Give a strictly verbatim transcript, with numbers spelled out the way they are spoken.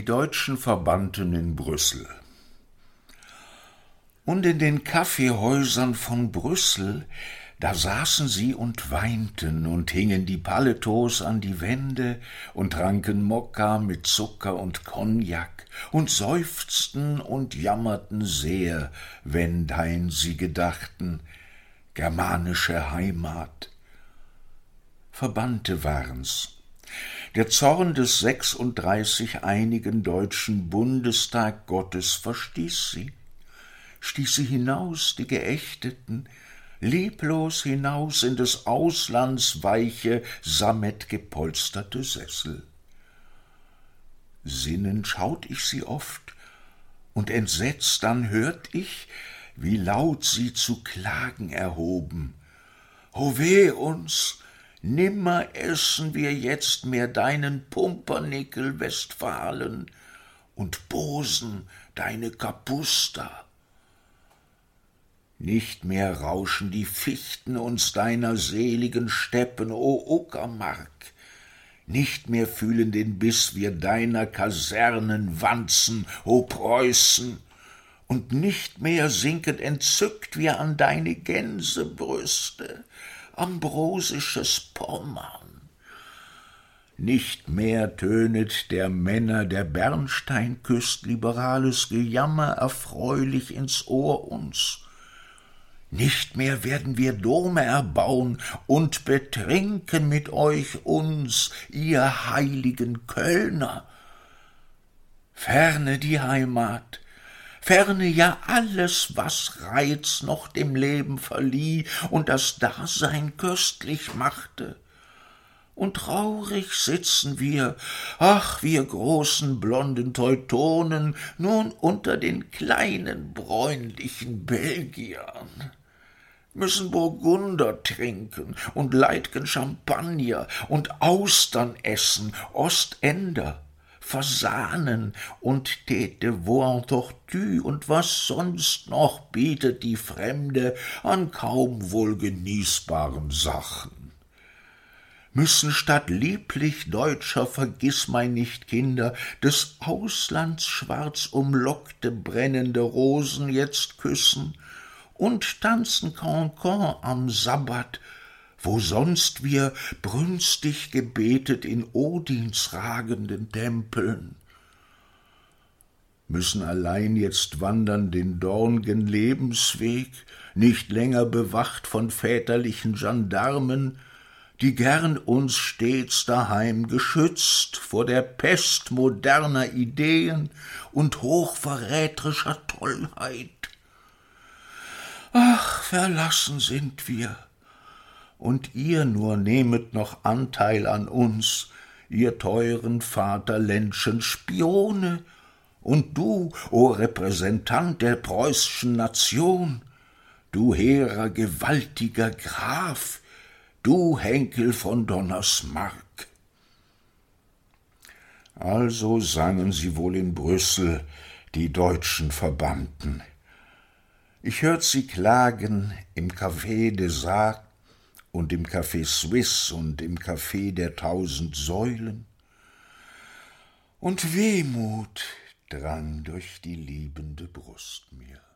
Die deutschen Verbannten in Brüssel. Und in den Kaffeehäusern von Brüssel, da saßen sie und weinten und hingen die Paletos an die Wände und tranken Mokka mit Zucker und Cognac und seufzten und jammerten sehr, wenn dein sie gedachten, germanische Heimat. Verbannte waren's. Der Zorn des sechsunddreißig einigen deutschen Bundestag Gottes verstieß sie, stieß sie hinaus, die Geächteten, leblos hinaus in des Auslands weiche, sammetgepolsterte Sessel. Sinnend schaut ich sie oft, und entsetzt dann hört ich, wie laut sie zu klagen erhoben. O weh uns! Nimmer essen wir jetzt mehr deinen Pumpernickel Westfalen und Bosen deine Kapusta. Nicht mehr rauschen die Fichten uns deiner seligen Steppen, o Uckermark, nicht mehr fühlen den Biss wir deiner Kasernen Wanzen, o Preußen, und nicht mehr sinken entzückt wir an deine Gänsebrüste, ambrosisches Pommern. Nicht mehr tönet der Männer der Bernsteinküst liberales Gejammer erfreulich ins Ohr uns. Nicht mehr werden wir Dome erbauen und betrinken mit euch uns, ihr heiligen Kölner. Ferne die Heimat, ferne ja alles, was Reiz noch dem Leben verlieh und das Dasein köstlich machte. Und traurig sitzen wir, ach, wir großen blonden Teutonen, nun unter den kleinen bräunlichen Belgiern, müssen Burgunder trinken und leidgen Champagner und Austern essen, Ostender, Fasanen und Tête de veau en tortue und was sonst noch bietet die Fremde an kaum wohl genießbaren Sachen. Müssen statt lieblich deutscher Vergissmeinnicht-Kinder des Auslands schwarz umlockte brennende Rosen jetzt küssen und tanzen Cancan am Sabbat, wo sonst wir brünstig gebetet in Odins ragenden Tempeln. Müssen allein jetzt wandern den dorngen Lebensweg, nicht länger bewacht von väterlichen Gendarmen, die gern uns stets daheim geschützt vor der Pest moderner Ideen und hochverräterischer Tollheit. Ach, verlassen sind wir, und ihr nur nehmet noch Anteil an uns, ihr teuren Vaterländschen Spione, und du, o Repräsentant der preußischen Nation, du hehrer, gewaltiger Graf, du Henkel von Donnersmarck. Also sangen sie wohl in Brüssel, die deutschen Verbannten. Ich hört sie klagen im Café des Arcs und im Café Suisse und im Café der Tausend Säulen. Und Wehmut drang durch die liebende Brust mir.